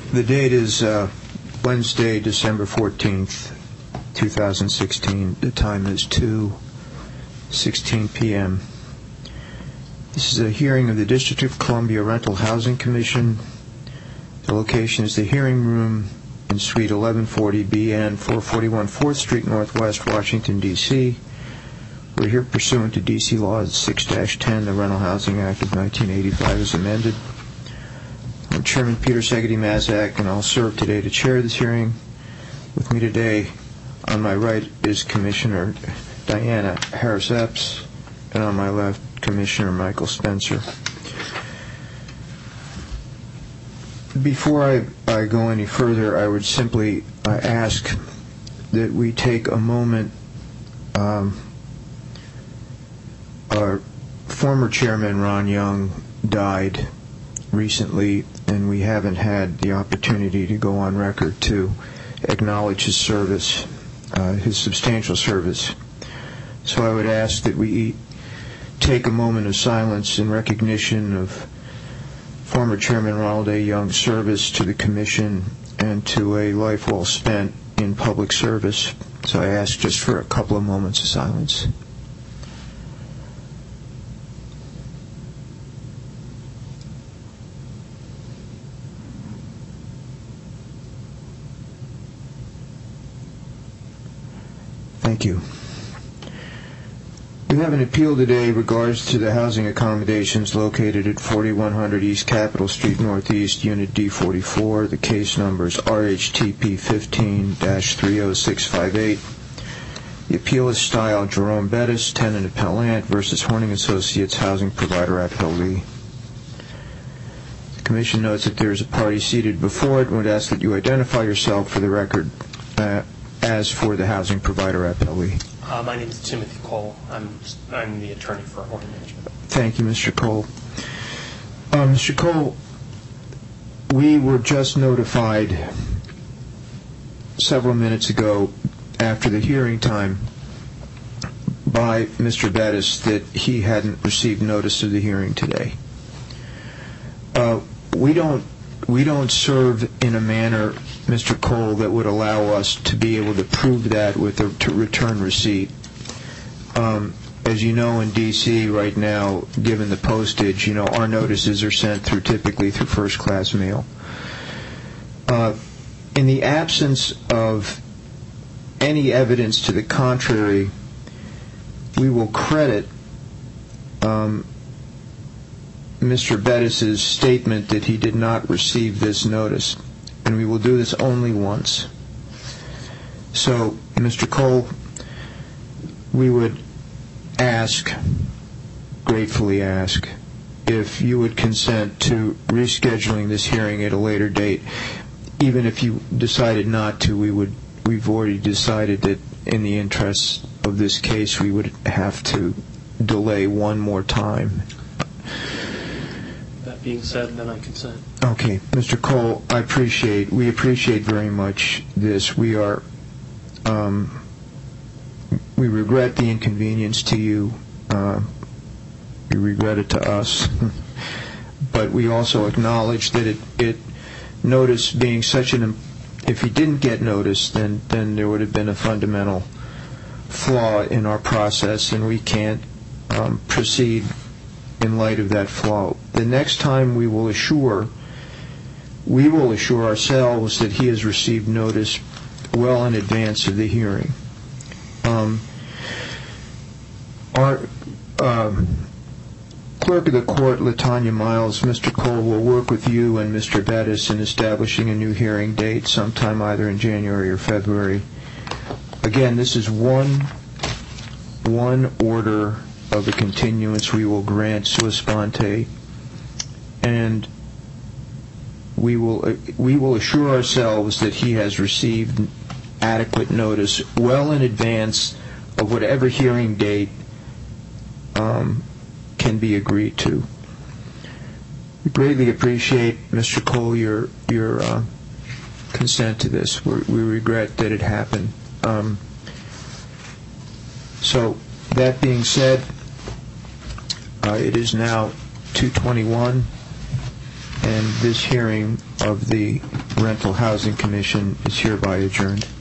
The date is Wednesday, December 14th, 2016. The time is 2:16 p.m. This is a hearing of the District of Columbia Rental Housing Commission. The location is the hearing room in Suite 1140 BN 441 4th Street Northwest, Washington, D.C. We're here pursuant to D.C. Law 6-10, the Rental Housing Act of 1985 as amended. I'm Chairman Peter Segedy-Mazak, and I'll serve today to chair this hearing. With me today, on my right, is Commissioner Diana Harris-Epps, and on my left, Commissioner Michael Spencer. Before I go any further, I would simply ask that we take a moment. Our former chairman, Ron Young, died recently, and we haven't had the opportunity to go on record to acknowledge his service, his substantial service. So I would ask that we take a moment of silence in recognition of former Chairman Ronald A. Young's service to the Commission and to a life well spent in public service. So I ask just for a couple of moments of silence. Thank you. We have an appeal today in regards to the housing accommodations located at 4100 East Capitol Street Northeast, Unit D44. The case number is RHTP 15-30658. The appeal is styled Jerome Bettis, tenant appellant, versus Horning Associates Housing Provider Appellee. The Commission notes that there is a party seated before it and would ask that you identify yourself for the record as for the housing provider appellee. My name is Timothy Cole. I'm the attorney for Horning Management. Thank you, Mr. Cole. Mr. Cole, we were just notified several minutes ago after the hearing time by Mr. Bettis that he hadn't received notice of the hearing today. We don't serve in a manner, Mr. Cole, that would allow us to be able to prove that with a return receipt. As you know, in D.C. right now, given the postage, our notices are sent typically through first-class mail. In the absence of any evidence to the contrary, we will credit Mr. Bettis' statement that he did not receive this notice, and we will do this only once. So, Mr. Cole, we would gratefully ask, if you would consent to rescheduling this hearing at a later date. Even if you decided not to, we've already decided that in the interests of this case, we would have to delay one more time. That being said, then I consent. Okay, Mr. Cole, we appreciate very much this. We regret the inconvenience to you. We regret it to us. But we also acknowledge that notice being such if he didn't get notice, then there would have been a fundamental flaw in our process, and we can't proceed in light of that flaw. The next time we will assure ourselves that he has received notice well in advance of the hearing. Our clerk of the court, Latanya Miles, Mr. Cole, will work with you and Mr. Bettis in establishing a new hearing date sometime either in January or February. Again, this is one order of the continuance we will grant sua sponte, and we will assure ourselves that he has received adequate notice well in advance of whatever hearing date can be agreed to. We greatly appreciate, Mr. Cole, your consent to this. We regret that it happened. So, that being said, it is now 2:21, and this hearing of the Rental Housing Commission is hereby adjourned.